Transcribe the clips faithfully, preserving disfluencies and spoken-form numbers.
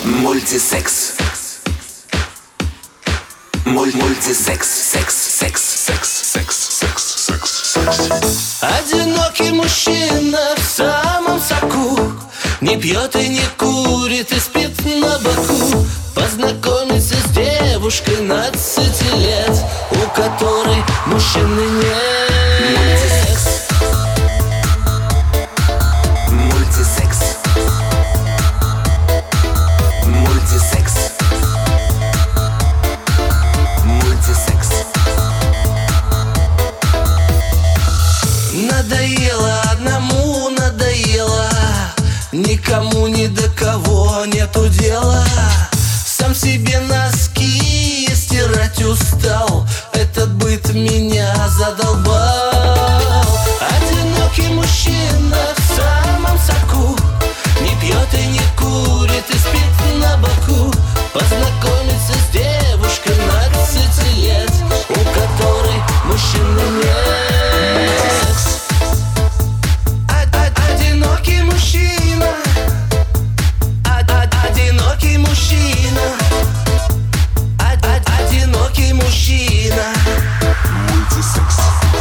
Мультисекс. Муль мультисекс, секс, секс, секс, секс, секс, секс, секс. Одинокий мужчина в самом соку, не пьет и не курит и спит на боку. Познакомиться с девушкой двадцати лет, у которой мужчины нет. Мультисекс. Мультисекс. Мультисекс. Мультисекс. Надоело одному, надоело, никому ни до кого нету дела. Сам себе носки стирать устал, этот быт меня задолбал. Одинокий мужчина в самом соку, не пьет и не курит и спит на боку. Познакомиться с девушкой двадцати лет, у которой мужчины нет. Одинокий мужчина, одинокий мужчина, одинокий мужчина. Мультисекс.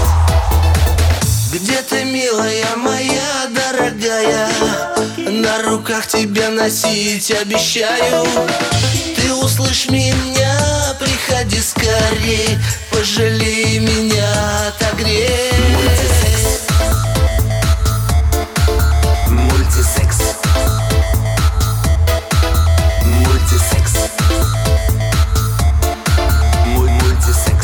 Где ты, милая моя дорогая? На руках тебя носить обещаю. Ты услышь меня, приходи скорей, пожалей меня, отогрей. Мультисекс. Мультисекс. Муль мультисекс.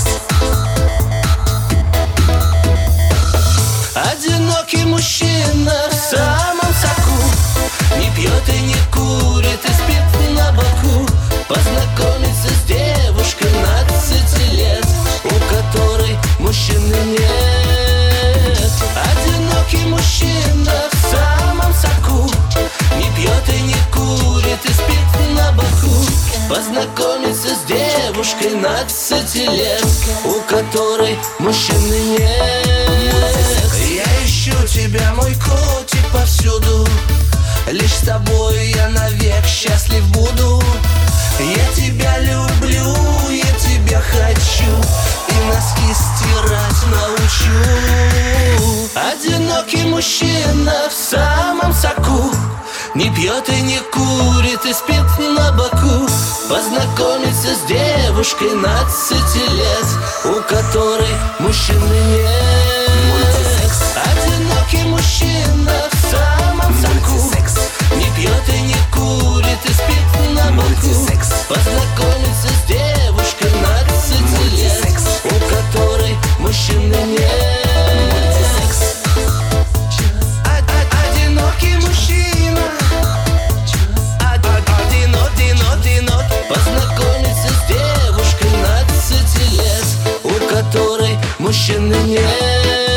Одинокий мужчина в самом соку, не пьет и не курит и спит на боку. Познакомиться с девушкой двадцати лет, у которой мужчины нет. Одинокий мужчина в самом соку, не пьет и не курит и спит на боку. Познакомиться с девушкой двадцати лет, у которой мужчины нет. Я ищу тебя, мой котик, повсюду, лишь с тобой я навек счастлив буду. Я тебя люблю, я тебя хочу, и носки стирать научу. Одинокий мужчина в самом соку, не пьет и не курит и спит на боку. Познакомиться с девушкой двадцати лет, у которой мужчины нет. Одинокий мужчина в самом соку, не пьет и не курит и спит на боку. Познакомиться с девушкой двадцати лет, у которой мужчины нет. Одинокий мужчина, один, один, один. Познакомиться с девушкой двадцати лет, у которой мужчины нет.